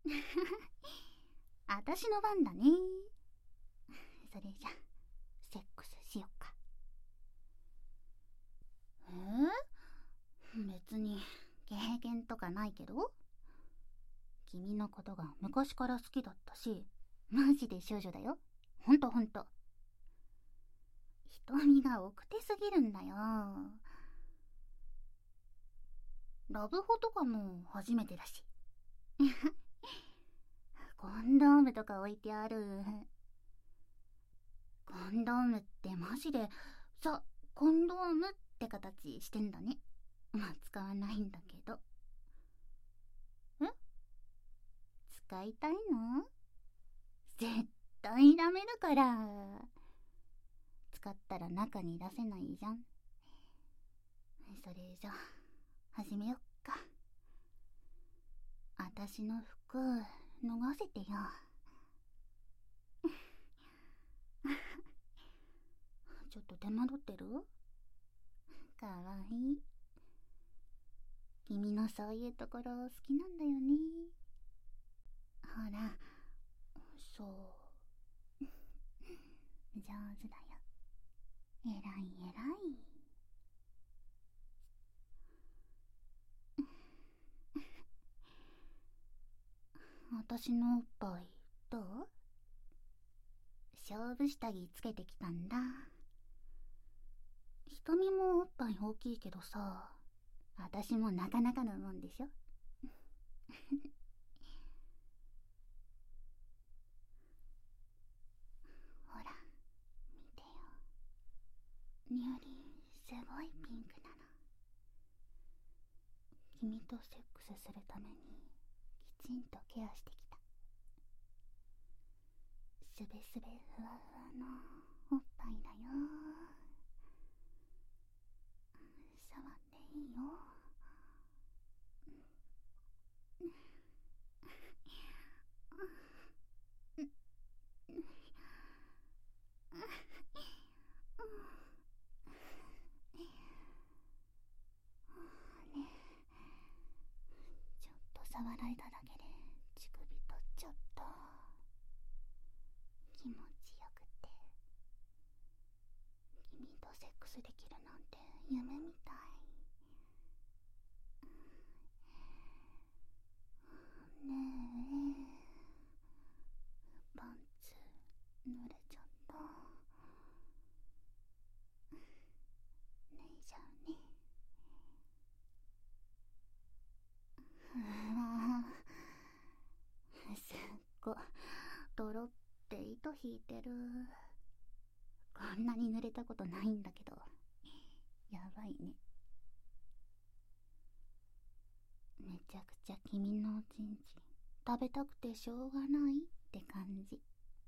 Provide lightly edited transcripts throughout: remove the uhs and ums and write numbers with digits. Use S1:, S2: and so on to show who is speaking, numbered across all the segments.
S1: あたしの番だね。それじゃセックスしよっか。別に経験とかないけど、君のことが昔から好きだったし、マジで少女だよ。ほんとほんと。瞳が奥手すぎるんだよ。ラブホとかも初めてだし。コンドームとか置いてある。コンドームってマジでコンドームって形してんだね。まあ使わないんだけど。使いたいの？絶対ダメだから。使ったら中に出せないじゃん。それじゃ始めよっか。あたしの服脱がせてよ。ちょっと手間取ってる？かわいい。君のそういうところ好きなんだよね。ほら、そう。上手だよ。えらいえらい。私のおっぱいどう？勝負下着つけてきたんだ。瞳もおっぱい大きいけどさ、私もなかなかのもんでしょ。ほら見てよ。ニューリンすごいピンクなの。君とセックスするためにきちんとケアしてきた。すべすべふわふわのおっぱいだよ。触っていいよ。ちょっと触られただけで乳首取っちゃった。気持ちよくて、君とセックスできるなんて夢みたい。ねえ、パンツ濡れちゃった。脱いじゃうね。すっごドロって糸引いてる。こんなに濡れたことないんだけど、やばいね。めちゃくちゃ君のおちんちん食べたくてしょうがないって感じ。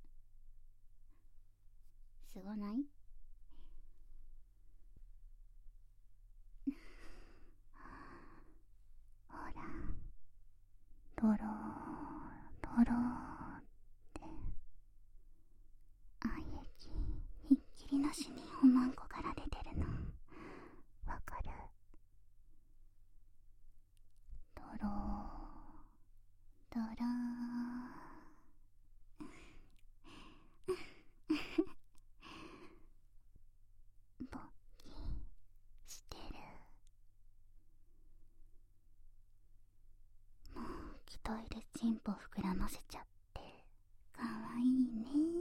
S1: すごない？ほら、ドロードローって、愛液ひっきりなしにおまんこから出てるのわかる？ドロードロー勃起してる。もう気トイレチンポ膨らませちゃってかわいいね。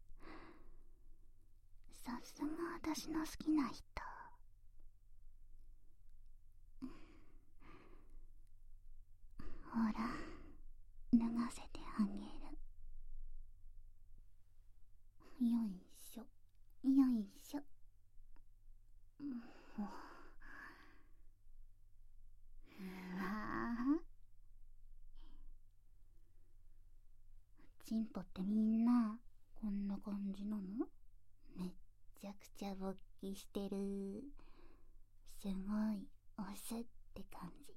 S1: さすが私の好きな人。ほら脱がせてあげる。よいしょよいしょ。うわあ、チンポってみんなこんな感じなの？めっちゃくちゃ勃起してる。すごい押すって感じ。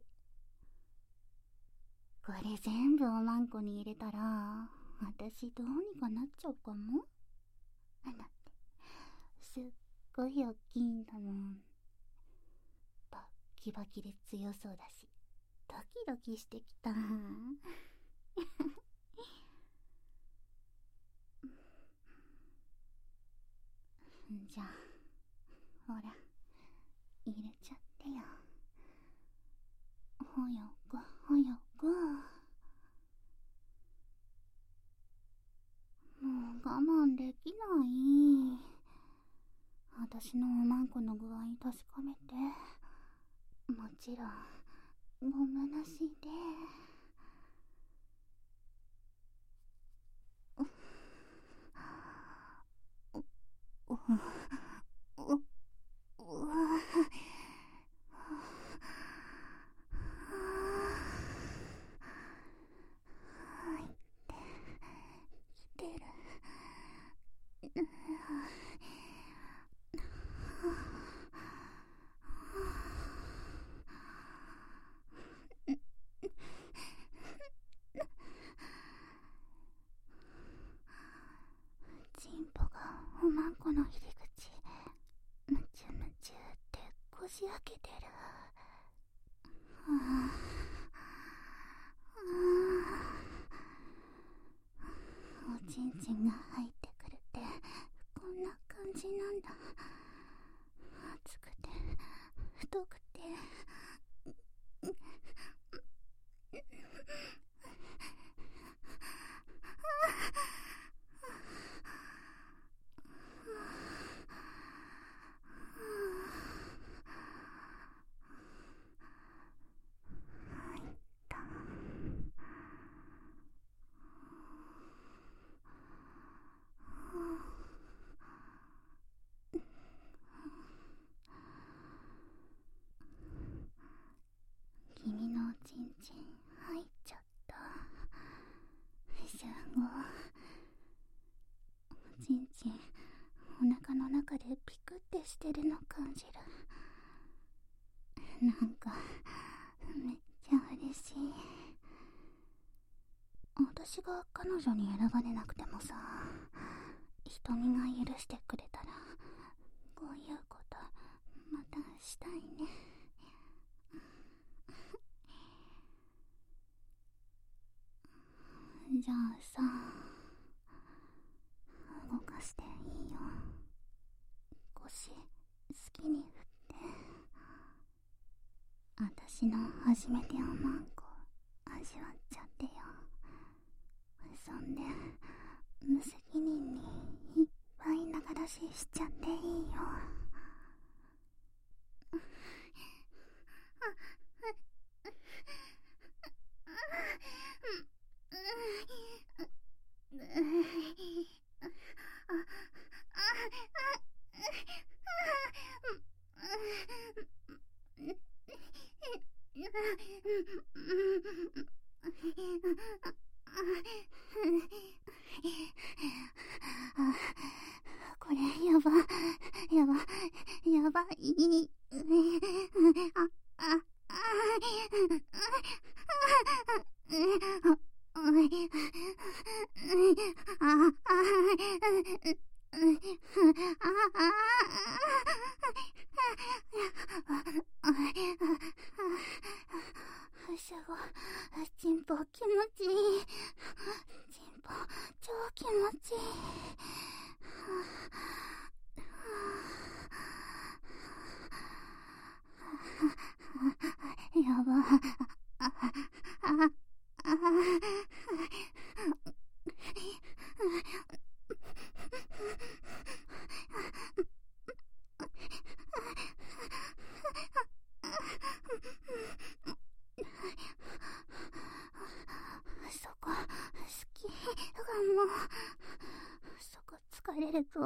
S1: これ全部おまんこに入れたら私どうにかなっちゃうかも。だってすっごい大きいんだもん。バッキバキで強そうだしドキドキしてきた。 私のおまんこの具合確かめて。もちろんゴムなしで。チンポがおまんこの入り口ムチュムチュってこじ開けてる。おちんちんが入ってくるってこんな感じなんだ。熱くて太くて君のおちんちん入っちゃった。集合。おちんちんお腹の中でピクってしてるの感じる。なんかめっちゃ嬉しい。私が彼女に選ばれなくてもさ、瞳が許してくれたらこういうことまたしたいね。じゃあさ、動かしていいよ。腰好きに振って。私の初めておまんこ味わっちゃってよ。そんで無責任にいっぱい流ししちゃっていいよ。これやばい。チンポ気持ちいい。チンポ超気持ちいい。やば。そこ好きかも。そこ疲れると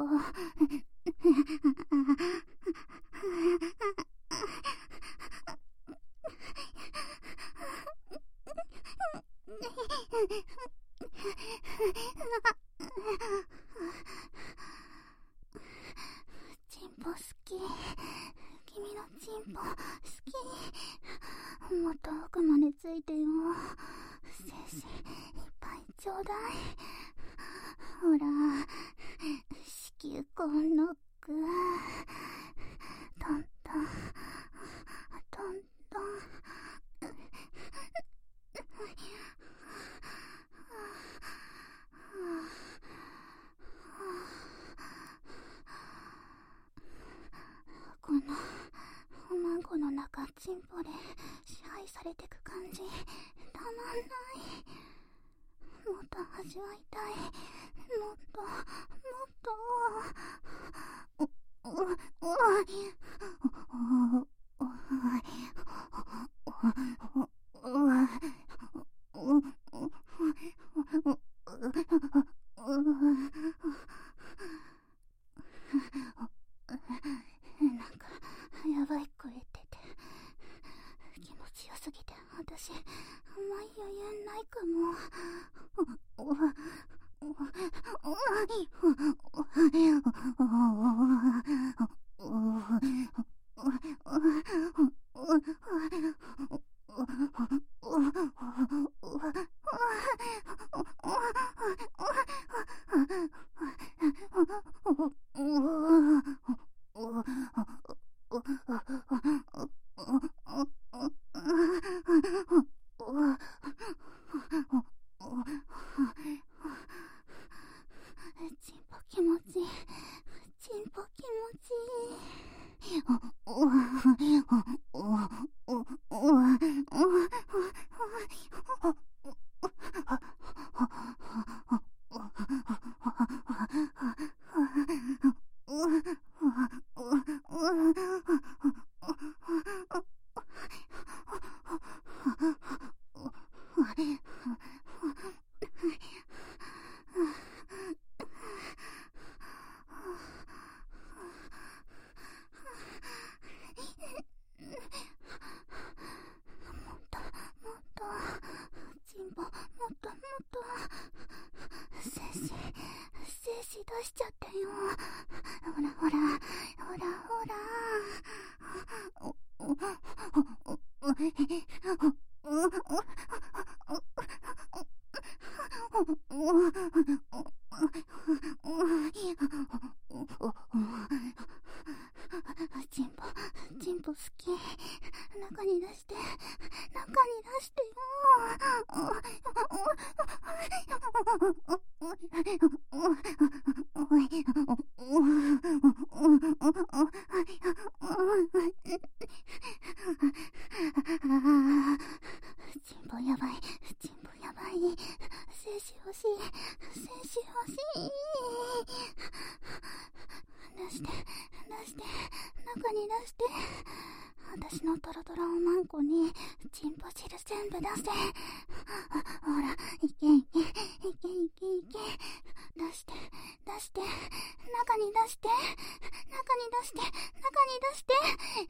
S1: チンポ好き。君のチンポ好き。もっと奥までついてよ。精子いっぱいちょうだい。ほら、子宮口ノック。トントントントン。このおまんこの中チンポで支配されてく感じたまんない。もっと味わいたい。もっとやばい声出て気持ちよすぎて私あんまり余裕ないかも。チンポ気持ちいい。チンポ気持ちいい。精子出しちゃったよ。ほらほらほらほら。チンポ好き。中に出して、中に出してよ。チンポやばい、チンポやばい。精子欲しい、精子欲しい。出して、出して、中に出して。私のトロトロおまんこにチンポ汁全部出せ。ほら、いけいけ、いけいけいけ。出して、出して、中に出して、中に出して、中に出して、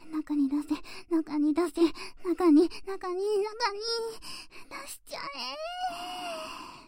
S1: 中に出せ、中に出せ、中に出しちゃえ。